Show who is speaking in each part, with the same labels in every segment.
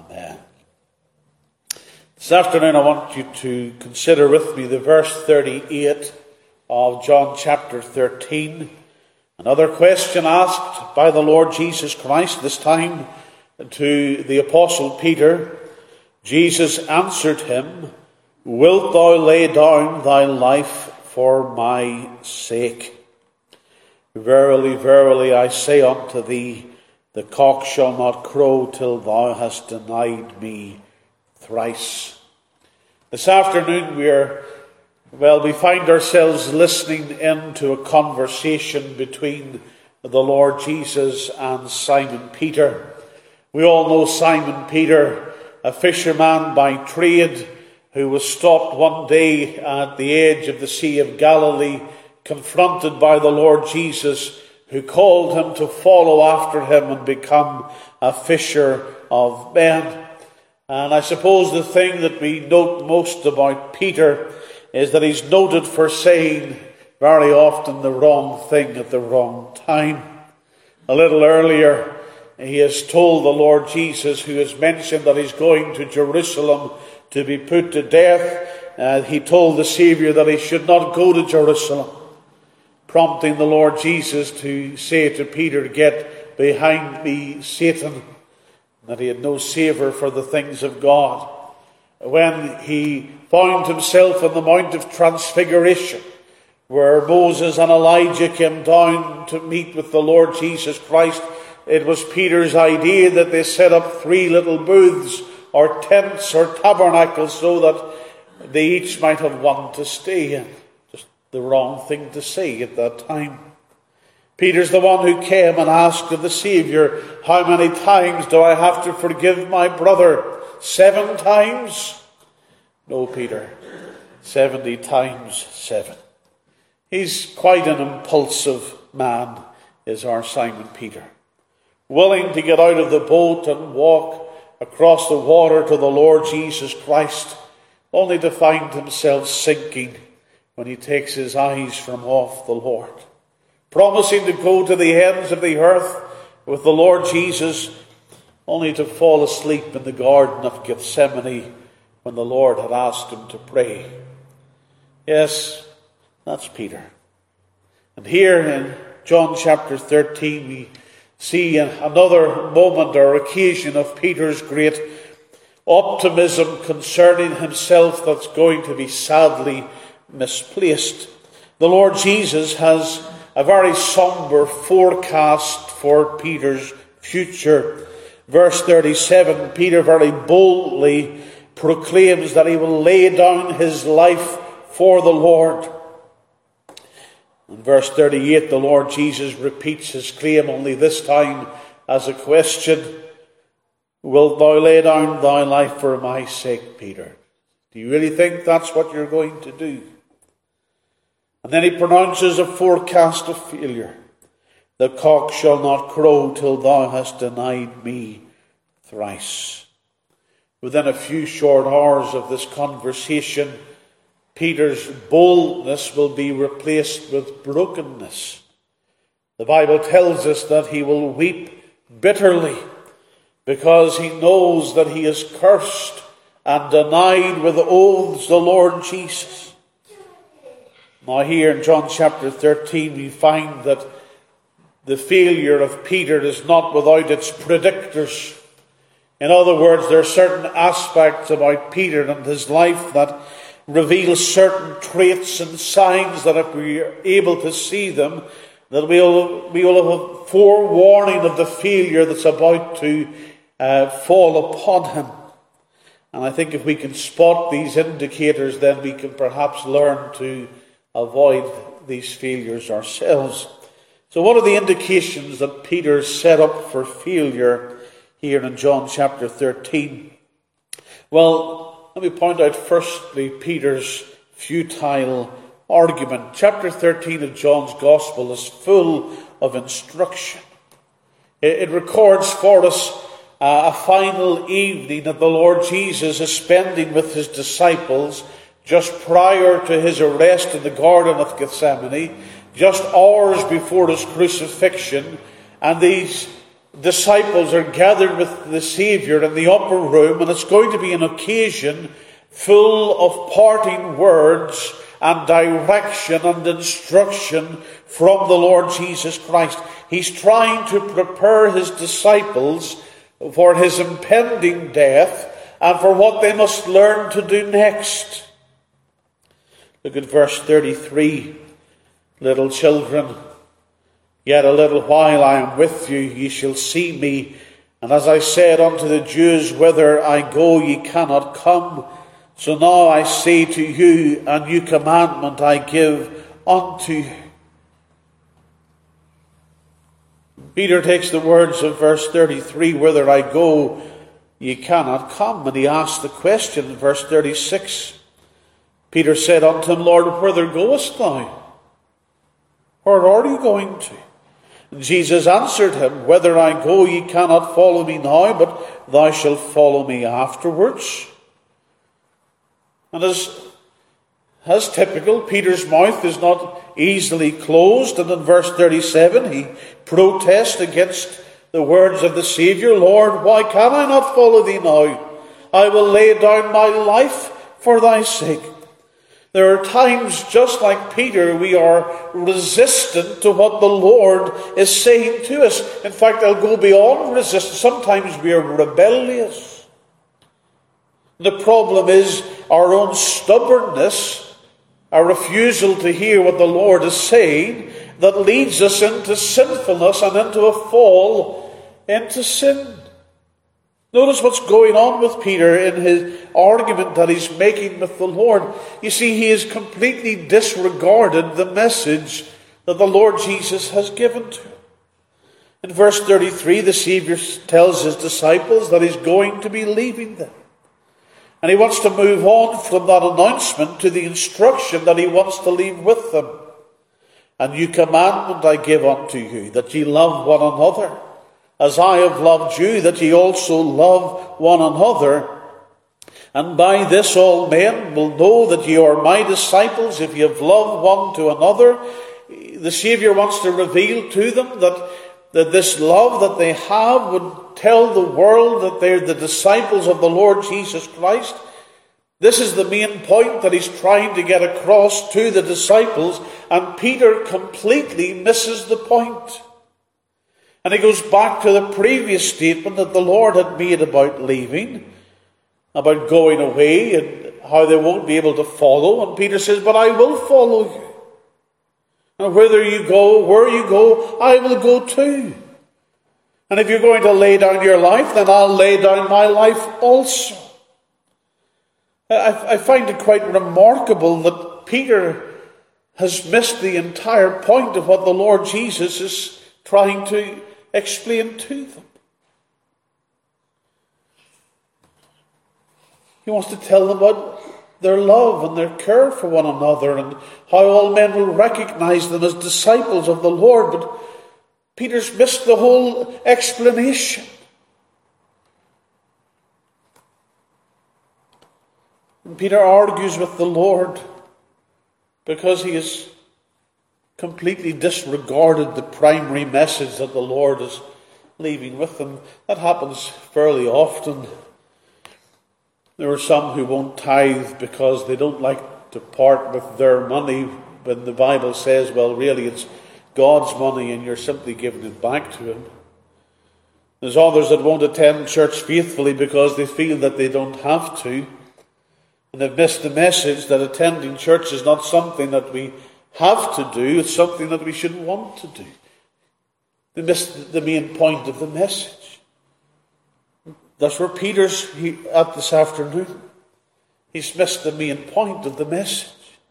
Speaker 1: Amen. This afternoon I want you to consider with me the verse 38 of John chapter 13. Another question asked by the Lord Jesus Christ, this time to the Apostle Peter. Jesus answered him, "Wilt thou lay down thy life for my sake? Verily, verily, I say unto thee, the cock shall not crow till thou hast denied me thrice." This afternoon we find ourselves listening into a conversation between the Lord Jesus and Simon Peter. We all know Simon Peter, a fisherman by trade, who was stopped one day at the edge of the Sea of Galilee, confronted by the Lord Jesus, who called him to follow after him and become a fisher of men. And I suppose the thing that we note most about Peter is that he's noted for saying very often the wrong thing at the wrong time. A little earlier, he has told the Lord Jesus, who has mentioned that he's going to Jerusalem to be put to death, he told the Saviour that he should not go to Jerusalem, prompting the Lord Jesus to say to Peter, "Get behind me, Satan," that he had no savour for the things of God. When he found himself on the Mount of Transfiguration, where Moses and Elijah came down to meet with the Lord Jesus Christ, it was Peter's idea that they set up 3 little booths or tents or tabernacles so that they each might have one to stay in. Just the wrong thing to say at that time. Peter's the one who came and asked of the Saviour, "How many times do I have to forgive my brother? 7 times? No, Peter, 70 times 7. He's quite an impulsive man, is our Simon Peter. Willing to get out of the boat and walk across the water to the Lord Jesus Christ, only to find himself sinking when he takes his eyes from off the Lord. Promising to go to the ends of the earth with the Lord Jesus, only to fall asleep in the Garden of Gethsemane when the Lord had asked him to pray. Yes, that's Peter. And here in John chapter 13 we see another moment or occasion of Peter's great optimism concerning himself that's going to be sadly misplaced. The Lord Jesus has a very somber forecast for Peter's future. Verse 37, Peter very boldly proclaims that he will lay down his life for the Lord. In verse 38, the Lord Jesus repeats his claim, only this time as a question. "Wilt thou lay down thy life for my sake, Peter?" Do you really think that's what you're going to do? And then he pronounces a forecast of failure. "The cock shall not crow till thou hast denied me thrice." Within a few short hours of this conversation, Peter's boldness will be replaced with brokenness. The Bible tells us that he will weep bitterly because he knows that he has cursed and denied with oaths the Lord Jesus. Now here in John chapter 13 we find that the failure of Peter is not without its predictors. In other words, there are certain aspects about Peter and his life that reveal certain traits and signs that if we are able to see them, that we will have a forewarning of the failure that's about to fall upon him. And I think if we can spot these indicators, then we can perhaps learn to avoid these failures ourselves. So what are the indications that Peter set up for failure here in John chapter 13? Well, let me point out firstly Peter's futile argument. Chapter 13 of John's Gospel is full of instruction. It records for us a final evening that the Lord Jesus is spending with his disciples just prior to his arrest in the Garden of Gethsemane, just hours before his crucifixion. And these disciples are gathered with the Saviour in the upper room, and it's going to be an occasion full of parting words and direction and instruction from the Lord Jesus Christ. He's trying to prepare his disciples for his impending death and for what they must learn to do next. Look at verse 33. Little children, yet a little while I am with you, ye shall see me. And as I said unto the Jews, whither I go, ye cannot come. So now I say to you, a new commandment I give unto you. Peter takes the words of verse 33, whither I go, ye cannot come. And he asks the question in verse 36. Peter said unto him, Lord, whither goest thou? Where are you going to? And Jesus answered him, whither I go, ye cannot follow me now, but thou shalt follow me afterwards. And as typical, Peter's mouth is not easily closed. And in verse 37, he protests against the words of the Saviour. Lord, why can I not follow thee now? I will lay down my life for thy sake. There are times, just like Peter, we are resistant to what the Lord is saying to us. In fact, I'll go beyond resistance. Sometimes we are rebellious. The problem is our own stubbornness, our refusal to hear what the Lord is saying, that leads us into sinfulness and into a fall into sin. Notice what's going on with Peter in his argument that he's making with the Lord. You see, he has completely disregarded the message that the Lord Jesus has given to him. In verse 33, the Saviour tells his disciples that he's going to be leaving them. And he wants to move on from that announcement to the instruction that he wants to leave with them. A new commandment I give unto you, that ye love one another. As I have loved you, that ye also love one another. And by this all men will know that ye are my disciples, if ye have loved one to another. The Saviour wants to reveal to them that this love that they have would tell the world that they're the disciples of the Lord Jesus Christ. This is the main point that he's trying to get across to the disciples, and Peter completely misses the point. And he goes back to the previous statement that the Lord had made about leaving, about going away, and how they won't be able to follow. And Peter says, but I will follow you. And whither you go, where you go, I will go too. And if you're going to lay down your life, then I'll lay down my life also. I find it quite remarkable that Peter has missed the entire point of what the Lord Jesus is trying to explain to them. He wants to tell them about their love and their care for one another and how all men will recognize them as disciples of the Lord. But Peter's missed the whole explanation. And Peter argues with the Lord because he has completely disregarded the primary message that the Lord is leaving with them. That happens fairly often. There are some who won't tithe because they don't like to part with their money when the Bible says, well, really it's God's money and you're simply giving it back to him. There's others that won't attend church faithfully because they feel that they don't have to. And they've missed the message that attending church is not something that we have to do, it's something that we should want to do. They missed the main point of the message. That's where Peter's at this afternoon. He's missed the main point of the message.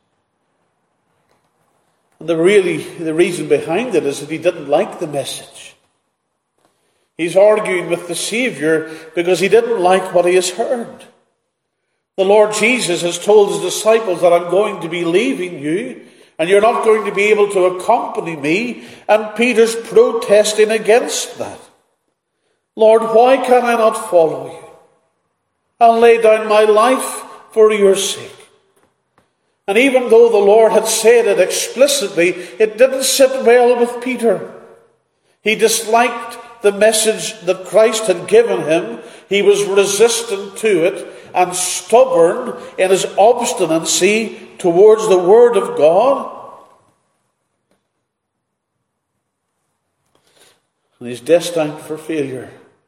Speaker 1: And the reason behind it is that he didn't like the message. He's arguing with the Saviour because he didn't like what he has heard. The Lord Jesus has told his disciples that I'm going to be leaving you, and you're not going to be able to accompany me. And Peter's protesting against that. Lord, why can I not follow you? I'll lay down my life for your sake. And even though the Lord had said it explicitly, it didn't sit well with Peter. He disliked the message that Christ had given him, he was resistant to it and stubborn in his obstinacy towards the Word of God. And he's destined for failure.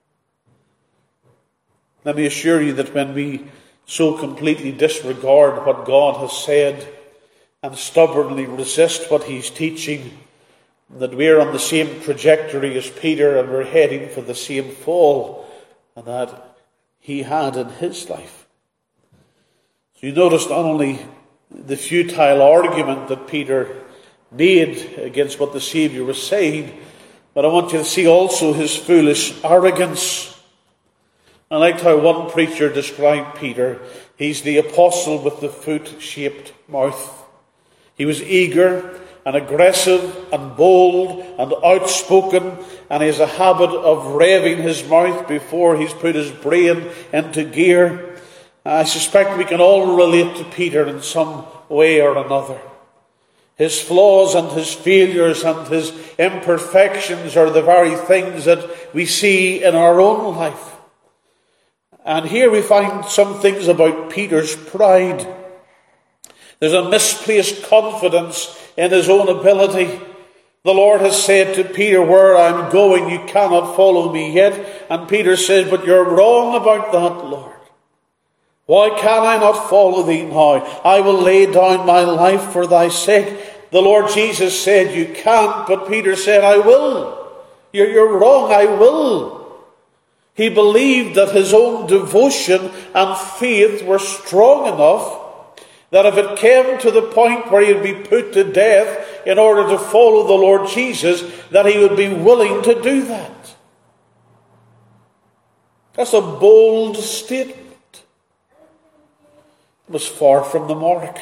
Speaker 1: Let me assure you that when we so completely disregard what God has said and stubbornly resist what he's teaching, that we're on the same trajectory as Peter and we're heading for the same fall that he had in his life. So you notice not only the futile argument that Peter made against what the Saviour was saying, but I want you to see also his foolish arrogance. I liked how one preacher described Peter. He's the apostle with the foot-shaped mouth. He was eager and aggressive and bold and outspoken, and he has a habit of revving his mouth before he's put his brain into gear. I suspect we can all relate to Peter in some way or another. His flaws and his failures and his imperfections are the very things that we see in our own life. And here we find some things about Peter's pride. There's a misplaced confidence in his own ability. The Lord has said to Peter, where I'm going, you cannot follow me yet. And Peter says, but you're wrong about that, Lord. Why can I not follow thee now? I will lay down my life for thy sake. The Lord Jesus said, you can't, but Peter said, I will. You're wrong, I will. He believed that his own devotion and faith were strong enough that if it came to the point where he'd be put to death in order to follow the Lord Jesus, that he would be willing to do that. That's a bold statement. It was far from the mark.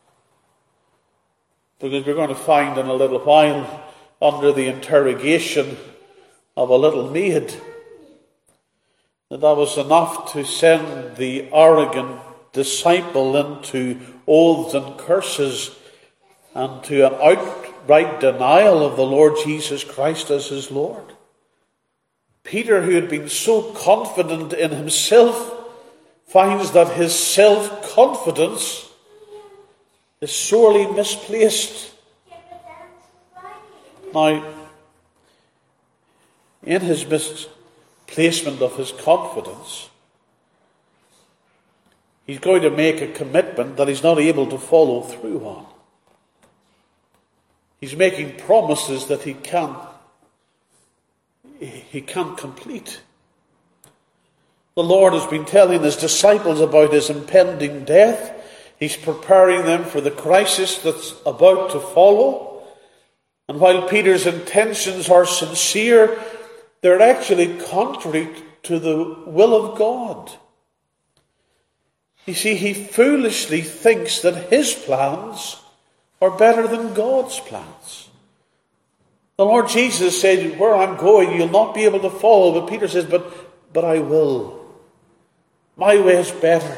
Speaker 1: Because we're going to find in a little while, under the interrogation of a little maid, that was enough to send the arrogant disciple into oaths and curses and to an outright denial of the Lord Jesus Christ as his Lord. Peter, who had been so confident in himself, finds that his self-confidence is sorely misplaced. Now, in his misplacement of his confidence, he's going to make a commitment that he's not able to follow through on. He's making promises that he can't complete. The Lord has been telling his disciples about his impending death. He's preparing them for the crisis that's about to follow. And while Peter's intentions are sincere, they're actually contrary to the will of God. You see, he foolishly thinks that his plans are better than God's plans. The Lord Jesus said, where I'm going, you'll not be able to follow. But Peter says, but I will. My way is better.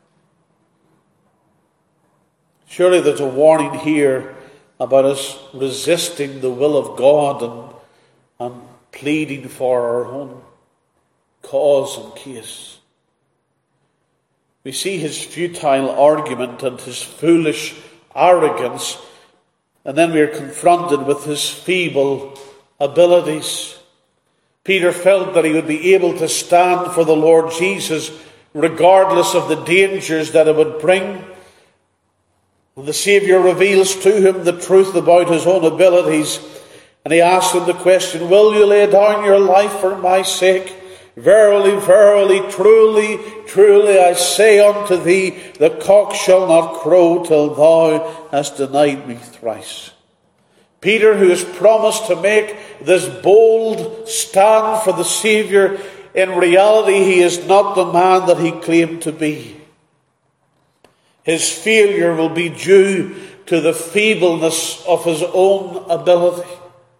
Speaker 1: Surely there's a warning here about us resisting the will of God and pleading for our own cause and case. We see his futile argument and his foolish arrogance, and then we are confronted with his feeble abilities. Peter felt that he would be able to stand for the Lord Jesus regardless of the dangers that it would bring. And the Saviour reveals to him the truth about his own abilities, and he asks him the question, will you lay down your life for my sake? Verily, verily, truly, truly, I say unto thee, the cock shall not crow till thou hast denied me thrice. Peter, who has promised to make this bold stand for the Saviour, in reality he is not the man that he claimed to be. His failure will be due to the feebleness of his own ability.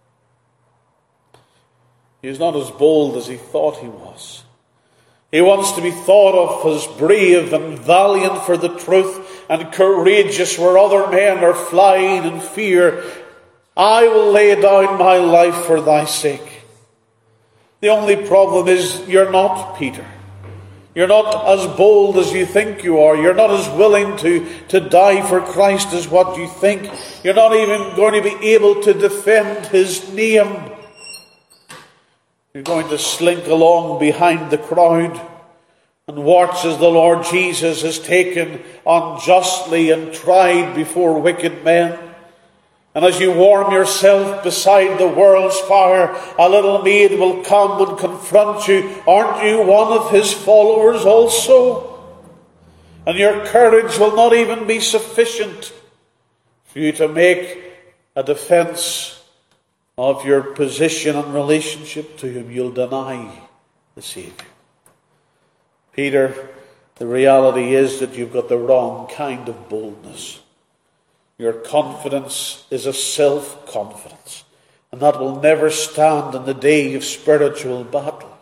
Speaker 1: He is not as bold as he thought he was. He wants to be thought of as brave and valiant for the truth and courageous where other men are flying in fear. I will lay down my life for thy sake. The only problem is you're not Peter. You're not as bold as you think you are. You're not as willing to die for Christ as what you think. You're not even going to be able to defend his name. You're going to slink along behind the crowd and watch as the Lord Jesus is taken unjustly and tried before wicked men. And as you warm yourself beside the world's fire, a little maid will come and confront you. Aren't you one of his followers also? And your courage will not even be sufficient for you to make a defense of your position and relationship to him. You'll deny the Savior. Peter, the reality is that you've got the wrong kind of boldness. Your confidence is a self-confidence, and that will never stand in the day of spiritual battle.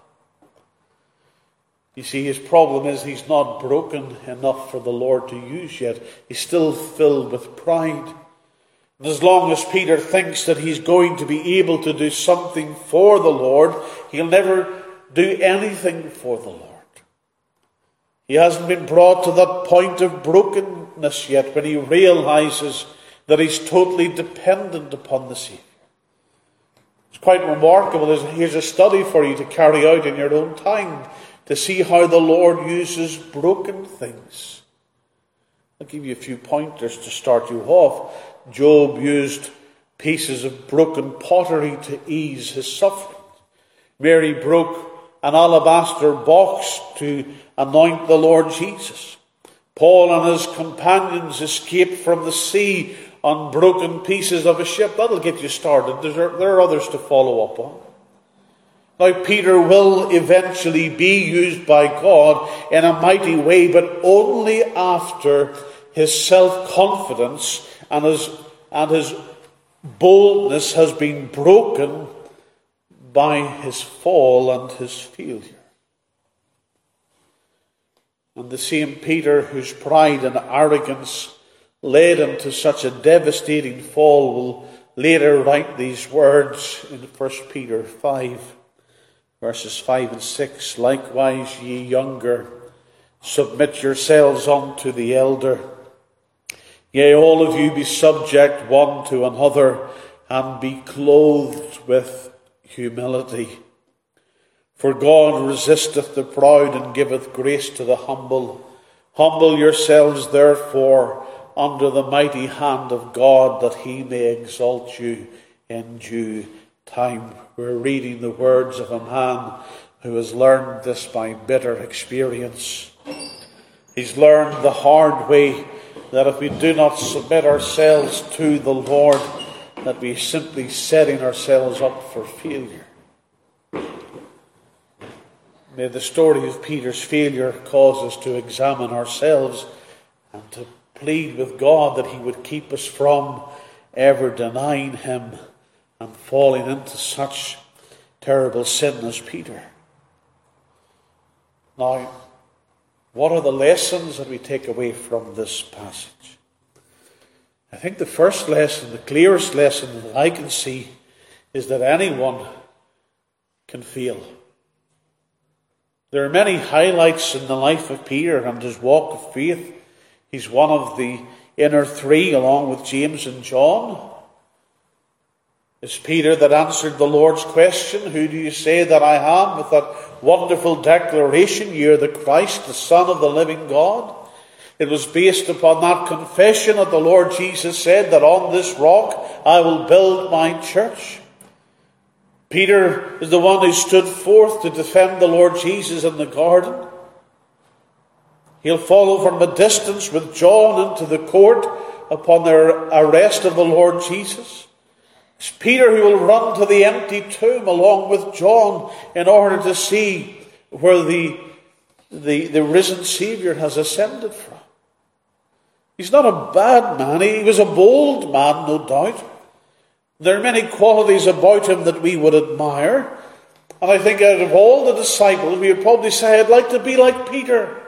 Speaker 1: You see, his problem is he's not broken enough for the Lord to use yet. He's still filled with pride. And as long as Peter thinks that he's going to be able to do something for the Lord, he'll never do anything for the Lord. He hasn't been brought to that point of brokenness yet when he realizes that he's totally dependent upon the Savior. It's quite remarkable. Here's a study for you to carry out in your own time to see how the Lord uses broken things. I'll give you a few pointers to start you off. Job used pieces of broken pottery to ease his suffering. Mary broke an alabaster box to anoint the Lord Jesus. Paul and his companions escaped from the sea on broken pieces of a ship. That'll get you started. There are others to follow up on. Now, Peter will eventually be used by God in a mighty way, but only after his self-confidence and his boldness has been broken by his fall and his failure. And the same Peter, whose pride and arrogance led him to such a devastating fall, will later write these words in 1 Peter 5, verses 5 and 6. Likewise, ye younger, submit yourselves unto the elder. Yea, all of you be subject one to another, and be clothed with humility. For God resisteth the proud and giveth grace to the humble. Humble yourselves therefore under the mighty hand of God, that he may exalt you in due time. We're reading the words of a man who has learned this by bitter experience. He's learned the hard way that if we do not submit ourselves to the Lord, that we're simply setting ourselves up for failure. May the story of Peter's failure cause us to examine ourselves and to plead with God that he would keep us from ever denying him and falling into such terrible sin as Peter. Now, what are the lessons that we take away from this passage? I think the first lesson, the clearest lesson that I can see, is that anyone can fail. There are many highlights in the life of Peter and his walk of faith. He's one of the inner three, along with James and John. It's Peter that answered the Lord's question, who do you say that I am? With that wonderful declaration, you're the Christ, the Son of the living God. It was based upon that confession that the Lord Jesus said that on this rock I will build my church. Peter is the one who stood forth to defend the Lord Jesus in the garden. He'll follow from a distance with John into the court upon their arrest of the Lord Jesus. It's Peter who will run to the empty tomb along with John in order to see where the risen Saviour has ascended from. He's not a bad man. He was a bold man, no doubt. There are many qualities about him that we would admire. And I think out of all the disciples, we would probably say, I'd like to be like Peter.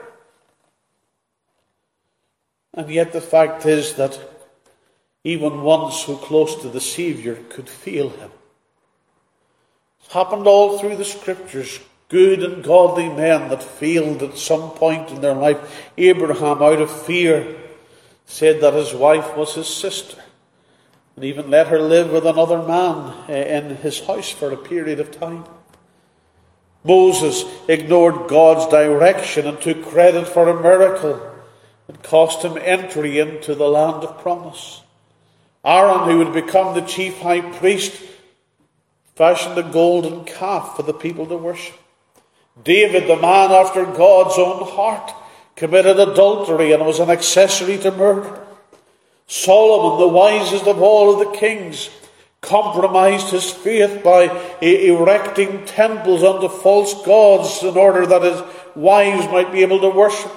Speaker 1: And yet the fact is that even one so close to the Saviour could fail him. It's happened all through the Scriptures. Good and godly men that failed at some point in their life. Abraham, out of fear, said that his wife was his sister, and even let her live with another man in his house for a period of time. Moses ignored God's direction and took credit for a miracle that cost him entry into the land of promise. Aaron, who would become the chief high priest, fashioned a golden calf for the people to worship. David, the man after God's own heart, committed adultery and was an accessory to murder. Solomon, the wisest of all of the kings, compromised his faith by erecting temples unto false gods in order that his wives might be able to worship.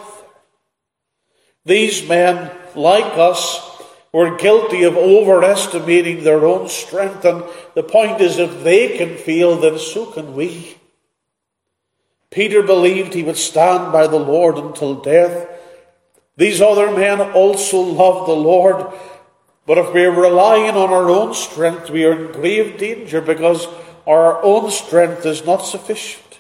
Speaker 1: These men, like us, were guilty of overestimating their own strength, and the point is, if they can fail, then so can we. Peter believed he would stand by the Lord until death. These other men also loved the Lord, but if we're relying on our own strength, we are in grave danger because our own strength is not sufficient.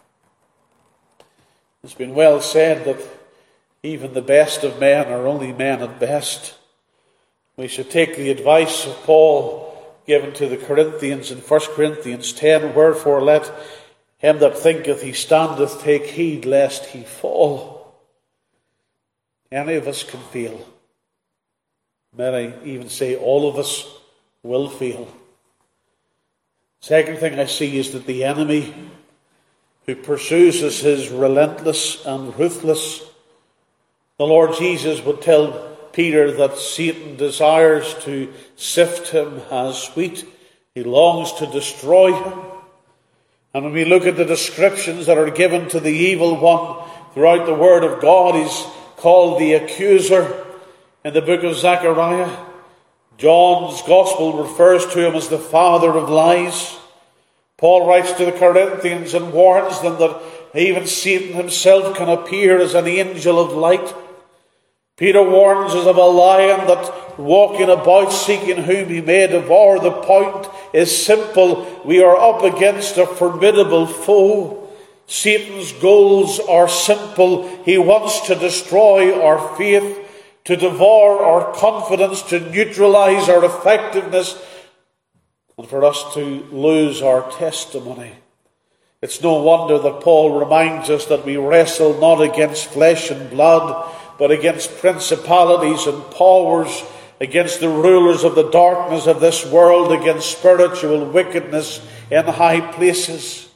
Speaker 1: It's been well said that even the best of men are only men at best. We should take the advice of Paul given to the Corinthians in 1 Corinthians 10, wherefore let him that thinketh he standeth take heed lest he fall. Any of us can fail. May I even say all of us will fail. Second thing I see is that the enemy who pursues us is relentless and ruthless. The Lord Jesus would tell Peter that Satan desires to sift him as wheat. He longs to destroy him. And when we look at the descriptions that are given to the evil one throughout the Word of God, he's called the accuser in the book of Zechariah. John's Gospel refers to him as the father of lies. Paul writes to the Corinthians and warns them that even Satan himself can appear as an angel of light. Peter warns us of a lion that walking about seeking whom he may devour. The point is simple. We are up against a formidable foe. Satan's goals are simple. He wants to destroy our faith, to devour our confidence, to neutralize our effectiveness, and for us to lose our testimony. It's no wonder that Paul reminds us that we wrestle not against flesh and blood, but against principalities and powers, against the rulers of the darkness of this world, against spiritual wickedness in high places.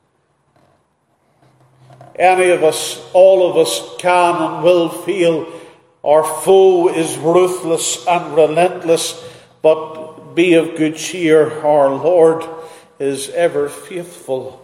Speaker 1: Any of us, all of us, can and will feel our foe is ruthless and relentless, but be of good cheer, our Lord is ever faithful.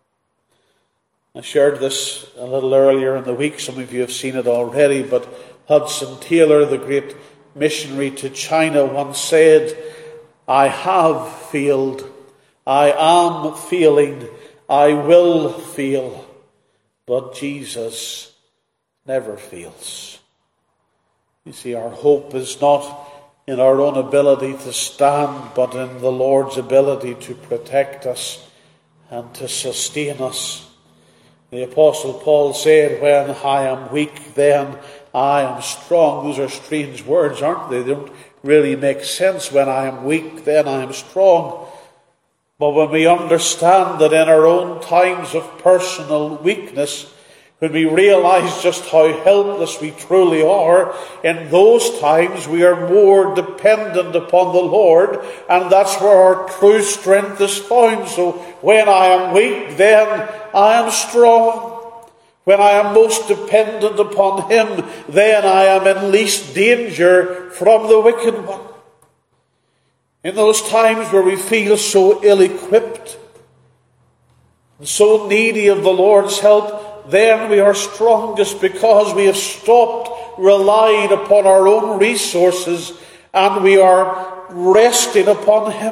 Speaker 1: I shared this a little earlier in the week. Some of you have seen it already, but Hudson Taylor, the great missionary to China, once said, I have failed, I am failing, I will fail, but Jesus never fails. You see, our hope is not in our own ability to stand, but in the Lord's ability to protect us and to sustain us. The Apostle Paul said, when I am weak, then I am strong. Those are strange words, aren't they? They don't really make sense. When I am weak, then I am strong. But when we understand that in our own times of personal weakness, when we realize just how helpless we truly are, in those times we are more dependent upon the Lord, and that's where our true strength is found. So when I am weak, then I am strong. When I am most dependent upon Him, then I am in least danger from the wicked one. In those times where we feel so ill-equipped and so needy of the Lord's help, then we are strongest because we have stopped relying upon our own resources and we are resting upon Him.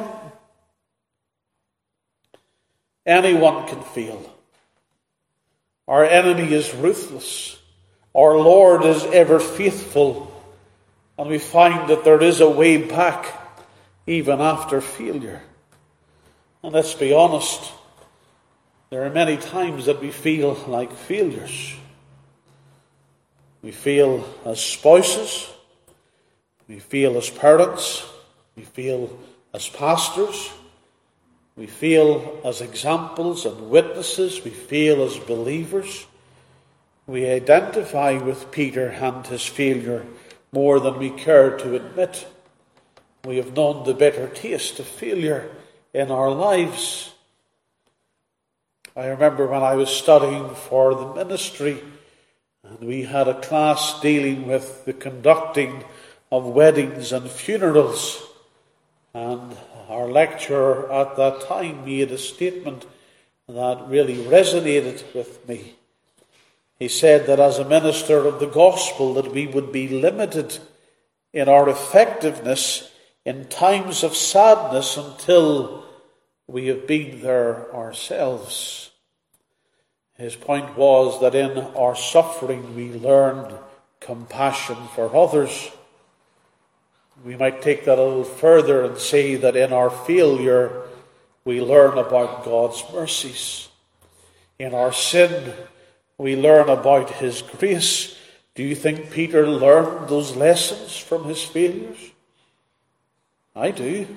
Speaker 1: Anyone can fail. Our enemy is ruthless. Our Lord is ever faithful. And we find that there is a way back even after failure. And let's be honest, there are many times that we feel like failures. We feel as spouses, we feel as parents, we feel as pastors, we feel as examples and witnesses, we feel as believers. We identify with Peter and his failure more than we care to admit. We have known the bitter taste of failure in our lives. I remember when I was studying for the ministry, and we had a class dealing with the conducting of weddings and funerals. And our lecturer at that time made a statement that really resonated with me. He said that as a minister of the gospel, that we would be limited in our effectiveness in times of sadness until we have been there ourselves. His point was that in our suffering we learn compassion for others. We might take that a little further and say that in our failure we learn about God's mercies. In our sin we learn about His grace. Do you think Peter learned those lessons from his failures? I do.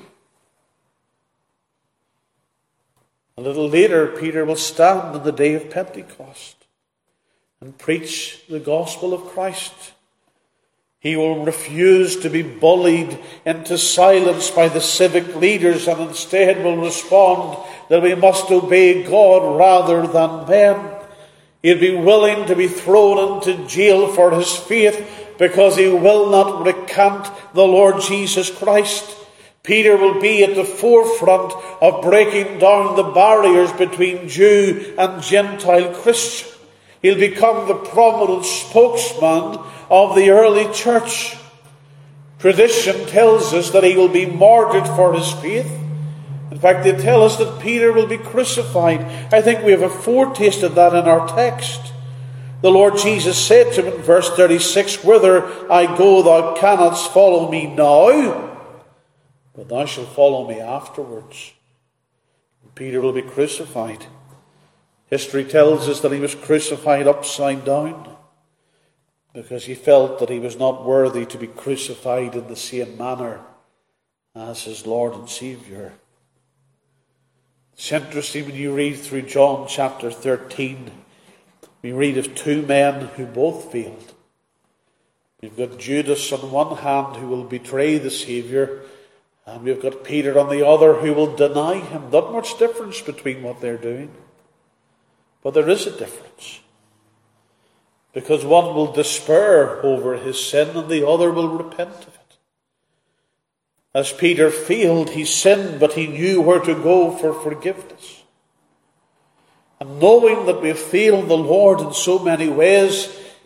Speaker 1: A little later, Peter will stand on the day of Pentecost and preach the gospel of Christ. He will refuse to be bullied into silence by the civic leaders and instead will respond that we must obey God rather than men. He'll be willing to be thrown into jail for his faith because he will not recant the Lord Jesus Christ. Peter will be at the forefront of breaking down the barriers between Jew and Gentile Christian. He'll become the prominent spokesman of the early church. Tradition tells us that he will be martyred for his faith. In fact, they tell us that Peter will be crucified. I think we have a foretaste of that in our text. The Lord Jesus said to him in verse 36, "Whither I go, thou cannot follow me now, but thou shalt follow me afterwards." Peter will be crucified. History tells us that he was crucified upside down because he felt that he was not worthy to be crucified in the same manner as his Lord and Saviour. It's interesting when you read through John chapter 13, we read of two men who both failed. We've got Judas on one hand who will betray the Saviour, and we've got Peter on the other who will deny him. Not much difference between what they're doing. But there is a difference. Because one will despair over his sin and the other will repent of it. As Peter failed, he sinned, but he knew where to go for forgiveness. And knowing that we fail the Lord in so many ways,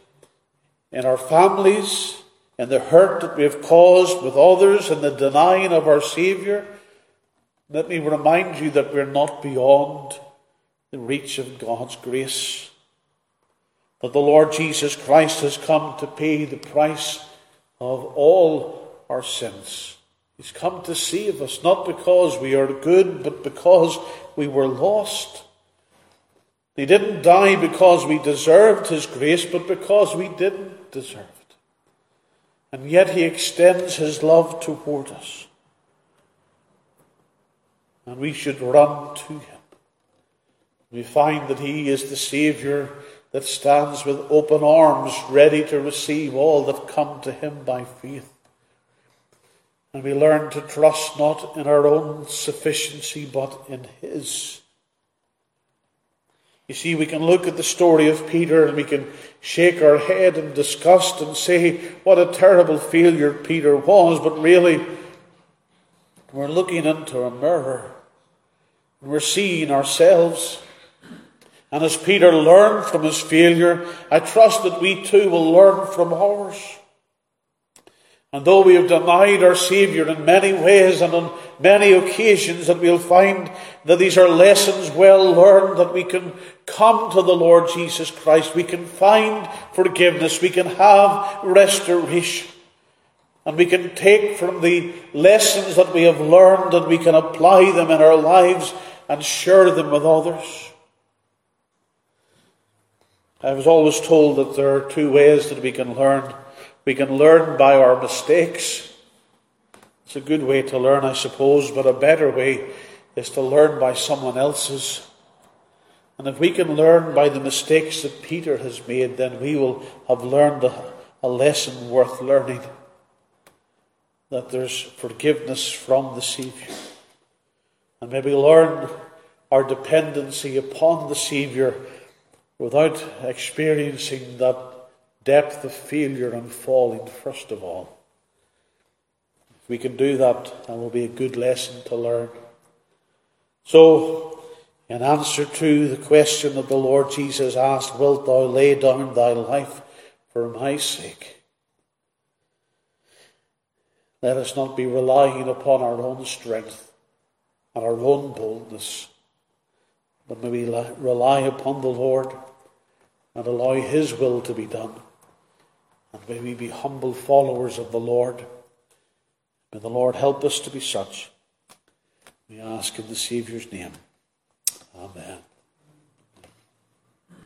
Speaker 1: in our families, in the hurt that we have caused with others, in the denying of our Saviour, let me remind you that we're not beyond the reach of God's grace. That the Lord Jesus Christ has come to pay the price of all our sins. He's come to save us, not because we are good, but because we were lost. He didn't die because we deserved His grace, but because we didn't deserve it. And yet He extends His love toward us. And we should run to Him. We find that He is the Saviour that stands with open arms, ready to receive all that come to Him by faith. And we learn to trust not in our own sufficiency, but in His. You see, we can look at the story of Peter and we can shake our head in disgust and say, what a terrible failure Peter was. But really, we're looking into a mirror and we're seeing ourselves. And as Peter learned from his failure, I trust that we too will learn from ours. And though we have denied our Saviour in many ways and on many occasions, that we'll find that these are lessons well learned, that we can come to the Lord Jesus Christ. We can find forgiveness. We can have restoration. And we can take from the lessons that we have learned and we can apply them in our lives and share them with others. I was always told that there are two ways that we can learn. We can learn by our mistakes. It's a good way to learn, I suppose, but a better way is to learn by someone else's. And if we can learn by the mistakes that Peter has made, then we will have learned a lesson worth learning. That there's forgiveness from the Saviour. And maybe learn our dependency upon the Saviour without experiencing that depth of failure and falling first of all. If we can do that, that will be a good lesson to learn. So, in answer to the question that the Lord Jesus asked, wilt thou lay down thy life for my sake? Let us not be relying upon our own strength and our own boldness, but may we rely upon the Lord and allow His will to be done. And may we be humble followers of the Lord. May the Lord help us to be such. We ask in the Saviour's name. Amen.